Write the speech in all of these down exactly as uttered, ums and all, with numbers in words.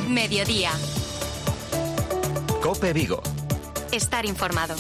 Mediodía. COPE Vigo. Estar informado.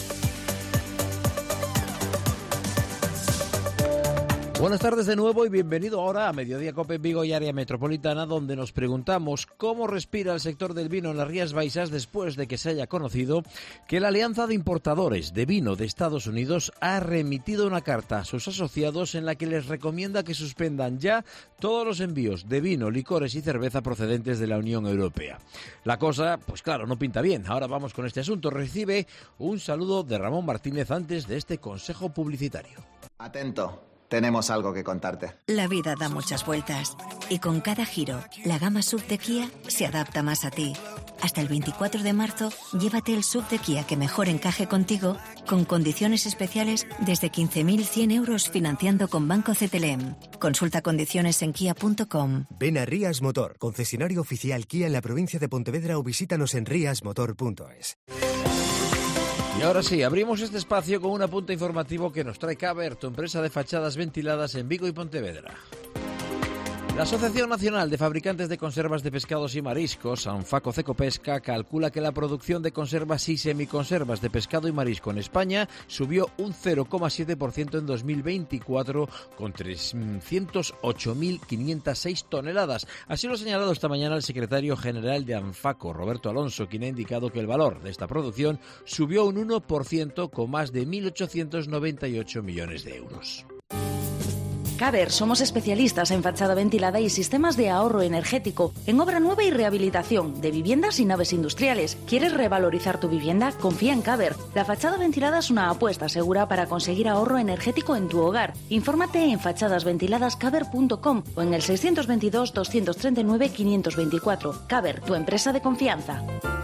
Buenas tardes de nuevo y bienvenido ahora a Mediodía COPE Vigo y área metropolitana, donde nos preguntamos cómo respira el sector del vino en las Rías Baixas después de que se haya conocido que la Alianza de Importadores de Vino de Estados Unidos ha remitido una carta a sus asociados en la que les recomienda que suspendan ya todos los envíos de vino, licores y cerveza procedentes de la Unión Europea. La cosa, pues claro, no pinta bien. Ahora vamos con este asunto. Recibe un saludo de Ramón Martínez antes de este consejo publicitario. Atento. Tenemos algo que contarte. La vida da muchas vueltas y con cada giro, la gama S U V de Kia se adapta más a ti. Hasta el veinticuatro de marzo, llévate el S U V de Kia que mejor encaje contigo, con condiciones especiales desde quince mil cien euros financiando con Banco C T L M. Consulta condiciones en kia punto com. Ven a Rías Motor, concesionario oficial Kia en la provincia de Pontevedra, o visítanos en rias motor punto es. Y ahora sí, abrimos este espacio con un apunte informativo que nos trae Caber, tu empresa de fachadas ventiladas en Vigo y Pontevedra. La Asociación Nacional de Fabricantes de Conservas de Pescados y Mariscos, Anfaco Cecopesca, calcula que la producción de conservas y semiconservas de pescado y marisco en España subió un cero coma siete por ciento en dos mil veinticuatro con trescientas ocho mil quinientas seis toneladas. Así lo ha señalado esta mañana el secretario general de Anfaco, Roberto Alonso, quien ha indicado que el valor de esta producción subió un uno por ciento con más de mil ochocientos noventa y ocho millones de euros. Caber, somos especialistas en fachada ventilada y sistemas de ahorro energético, en obra nueva y rehabilitación de viviendas y naves industriales. ¿Quieres revalorizar tu vivienda? Confía en Caber. La fachada ventilada es una apuesta segura para conseguir ahorro energético en tu hogar. Infórmate en fachadas ventiladas caber punto com o en el seiscientos veintidós, doscientos treinta y nueve, quinientos veinticuatro. Caber, tu empresa de confianza.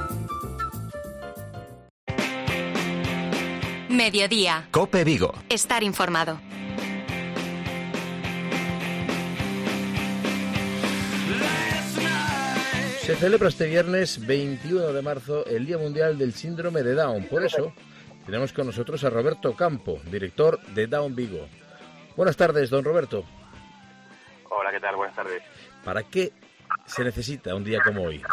Mediodía. COPE Vigo. Estar informado. Se celebra este viernes veintiuno de marzo el Día Mundial del Síndrome de Down. Por eso tenemos con nosotros a Roberto Campo, director de Down Vigo. Buenas tardes, don Roberto. Hola, ¿qué tal? Buenas tardes. ¿Para qué se necesita un día como hoy?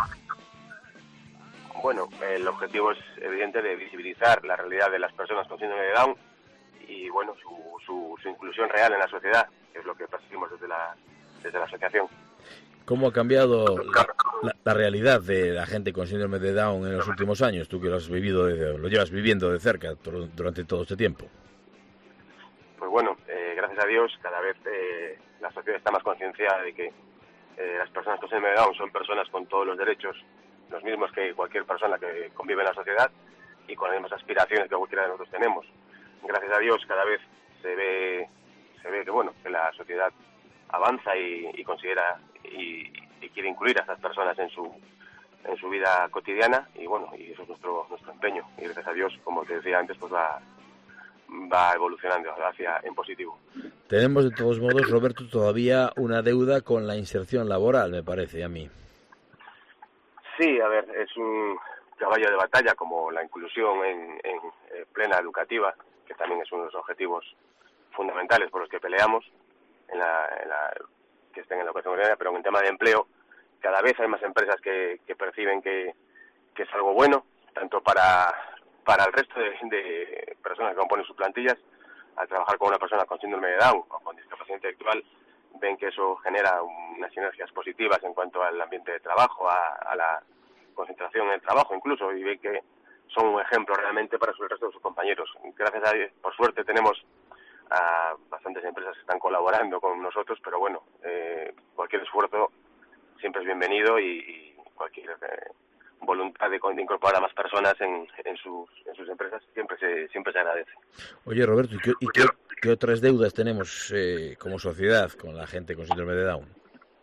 Bueno, el objetivo es evidente de visibilizar la realidad de las personas con síndrome de Down y, bueno, su, su, su inclusión real en la sociedad, que es lo que perseguimos desde la, desde la asociación. ¿Cómo ha cambiado la, la, la realidad de la gente con síndrome de Down en los últimos años? Tú que lo has vivido, de, lo llevas viviendo de cerca durante todo este tiempo. Pues bueno, eh, gracias a Dios, cada vez eh, la sociedad está más concienciada de que eh, las personas con síndrome de Down son personas con todos los derechos, los mismos que cualquier persona que convive en la sociedad y con las mismas aspiraciones que cualquiera de nosotros tenemos. Gracias a Dios, cada vez se ve, se ve que bueno, que la sociedad avanza y, y considera y, y quiere incluir a estas personas en su en su vida cotidiana y bueno, y eso es nuestro nuestro empeño y gracias a Dios, como te decía antes, pues va va evolucionando hacia en positivo. Tenemos de todos modos, Roberto, todavía una deuda con la inserción laboral, me parece a mí. Sí, a ver, es un caballo de batalla como la inclusión en, en, en plena educativa, que también es uno de los objetivos fundamentales por los que peleamos en la, en la que estén en la educación ordinaria, pero en tema de empleo cada vez hay más empresas que, que perciben que, que es algo bueno, tanto para para el resto de, de personas que componen sus plantillas, al trabajar con una persona con síndrome de Down o con discapacidad intelectual, ven que eso genera unas sinergias positivas en cuanto al ambiente de trabajo, a, a la concentración en el trabajo incluso, y ven que son un ejemplo realmente para el resto de sus compañeros. Gracias a Dios, por suerte, tenemos a bastantes empresas que están colaborando con nosotros, pero bueno, eh, cualquier esfuerzo siempre es bienvenido y, y cualquier eh, voluntad de, de incorporar a más personas en, en sus en sus empresas siempre se siempre se agradece. Oye, Roberto, ¿y qué, y qué, qué otras deudas tenemos eh, como sociedad con la gente con síndrome de Down?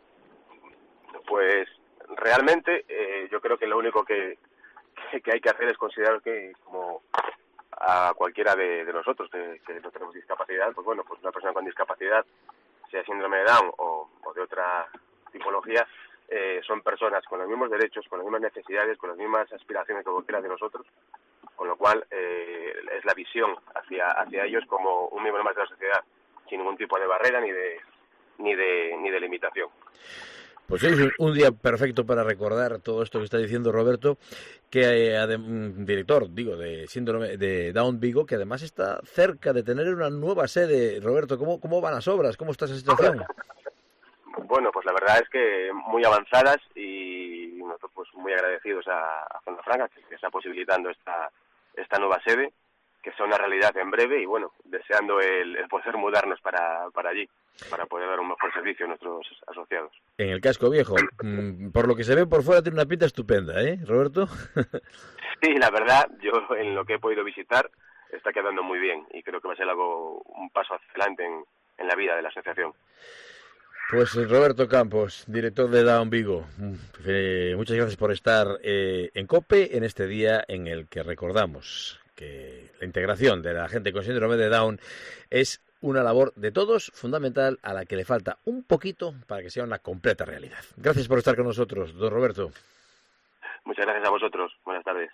Pues realmente eh, yo creo que lo único que, que, que hay que hacer es considerar que como a cualquiera de, de nosotros que, que no tenemos discapacidad, pues bueno, pues una persona con discapacidad, sea síndrome de Down o, o de otra tipología, eh, son personas con los mismos derechos, con las mismas necesidades, con las mismas aspiraciones que cualquiera de nosotros, con lo cual eh, es la visión hacia hacia ellos como un miembro más de la sociedad, sin ningún tipo de barrera ni de ni de ni de limitación. Pues es un día perfecto para recordar todo esto que está diciendo Roberto, que eh, un director, digo, de síndrome de Down Vigo, que además está cerca de tener una nueva sede. Roberto, ¿cómo, cómo van las obras? ¿Cómo está esa situación? Bueno, pues la verdad es que muy avanzadas y nosotros pues muy agradecidos a, a Zona Franca que, que está posibilitando esta esta nueva sede, que sea una realidad en breve y bueno, deseando el, el poder mudarnos para, para allí, para poder dar un mejor servicio a nuestros asociados. En el casco viejo, por lo que se ve por fuera tiene una pinta estupenda, ¿eh, Roberto? Sí, la verdad, yo en lo que he podido visitar está quedando muy bien y creo que va a ser algo, un paso hacia adelante en, en la vida de la asociación. Pues Roberto Campos, director de Down Vigo, eh, muchas gracias por estar eh, en COPE en este día en el que recordamos que la integración de la gente con síndrome de Down es una labor de todos, fundamental, a la que le falta un poquito para que sea una completa realidad. Gracias por estar con nosotros, don Roberto. Muchas gracias a vosotros. Buenas tardes.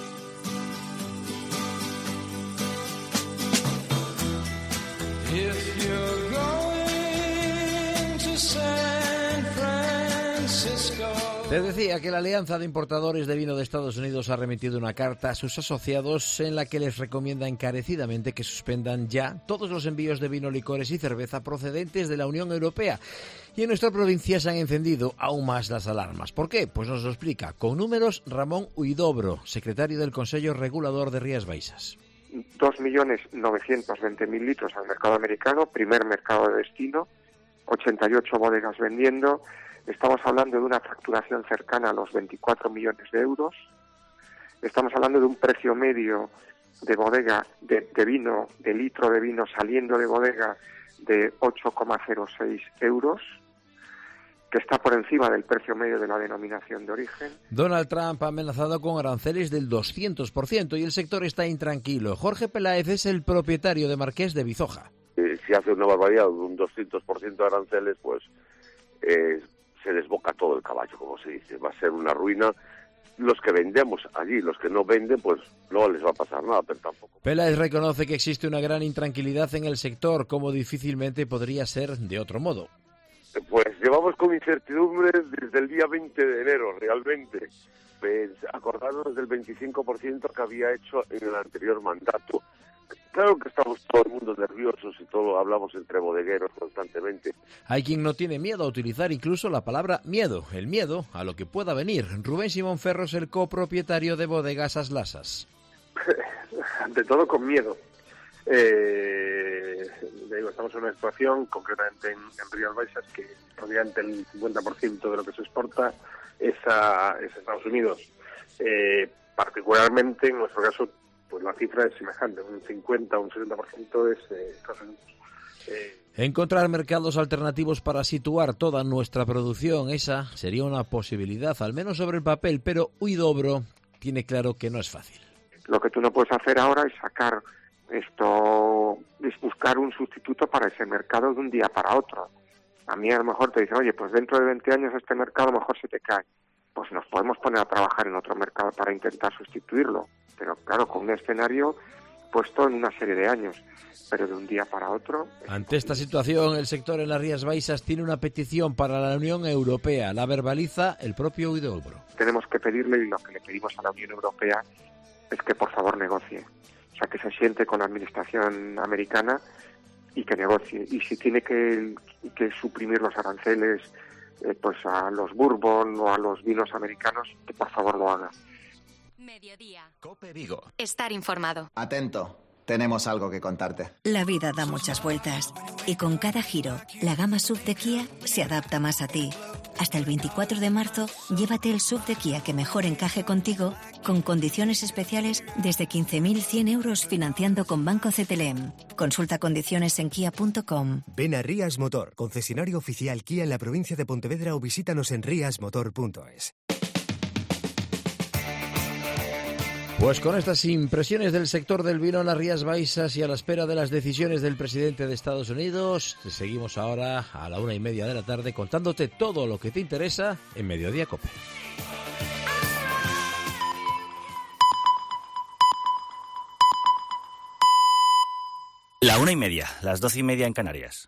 Te decía que la Alianza de Importadores de Vino de Estados Unidos ha remitido una carta a sus asociados en la que les recomienda encarecidamente que suspendan ya todos los envíos de vino, licores y cerveza procedentes de la Unión Europea. Y en nuestra provincia se han encendido aún más las alarmas. ¿Por qué? Pues nos lo explica con números Ramón Huidobro, secretario del Consejo Regulador de Rías Baixas. dos millones novecientos veinte mil litros al mercado americano, primer mercado de destino, ochenta y ocho bodegas vendiendo. Estamos hablando de una facturación cercana a los veinticuatro millones de euros. Estamos hablando de un precio medio de bodega de, de vino, de litro de vino saliendo de bodega de ocho coma cero seis euros, que está por encima del precio medio de la denominación de origen. Donald Trump ha amenazado con aranceles del doscientos por ciento y el sector está intranquilo. Jorge Peláez es el propietario de Marqués de Bizoja. Eh, si hace una barbaridad, un doscientos por ciento de aranceles, pues eh, se desboca todo el caballo, como se dice. Va a ser una ruina. Los que vendemos allí, los que no venden, pues no les va a pasar nada, pero tampoco. Peláez reconoce que existe una gran intranquilidad en el sector, como difícilmente podría ser de otro modo. Pues llevamos con incertidumbre desde el día veinte de enero, realmente. Pues acordarnos del veinticinco por ciento que había hecho en el anterior mandato. Claro que estamos todo el mundo nerviosos y todo hablamos entre bodegueros constantemente. Hay quien no tiene miedo a utilizar incluso la palabra miedo, el miedo a lo que pueda venir. Rubén Simón Ferro es el copropietario de Bodegas As Lasas. Ante todo con miedo. Eh, digo, estamos en una situación, concretamente en, en Rías Baixas, que obviamente el cincuenta por ciento de lo que se exporta es a, es a Estados Unidos. Eh, particularmente en nuestro caso, pues la cifra es semejante, un cincuenta o un sesenta por ciento es eh, Estados Unidos. Eh, Encontrar mercados alternativos para situar toda nuestra producción, esa sería una posibilidad, al menos sobre el papel, pero Huidobro tiene claro que no es fácil. Lo que tú no puedes hacer ahora es sacar esto, es buscar un sustituto para ese mercado de un día para otro. A mí a lo mejor te dicen, oye, pues dentro de veinte años este mercado a lo mejor se te cae. Pues nos podemos poner a trabajar en otro mercado para intentar sustituirlo. Pero claro, con un escenario puesto en una serie de años, pero de un día para otro. Ante esta situación, el sector en las Rías Baixas tiene una petición para la Unión Europea. La verbaliza el propio Huidobro. Tenemos que pedirle, y lo que le pedimos a la Unión Europea es que por favor negocie. O sea, que se siente con la administración americana y que negocie. Y si tiene que, que suprimir los aranceles eh, pues a los bourbon o a los vinos americanos, que por favor lo haga. Mediodía. COPE Vigo. Estar informado. Atento. Tenemos algo que contarte. La vida da muchas vueltas y con cada giro, la gama S U V de Kia se adapta más a ti. Hasta el veinticuatro de marzo, llévate el S U V de Kia que mejor encaje contigo con condiciones especiales desde quince mil cien euros financiando con Banco C T L M. Consulta condiciones en kia punto com. Ven a Rías Motor, concesionario oficial Kia en la provincia de Pontevedra o visítanos en rias motor punto es. Pues con estas impresiones del sector del vino en las Rías Baixas y a la espera de las decisiones del presidente de Estados Unidos, te seguimos ahora a la una y media de la tarde contándote todo lo que te interesa en Mediodía COPE. La una y media, las doce y media en Canarias.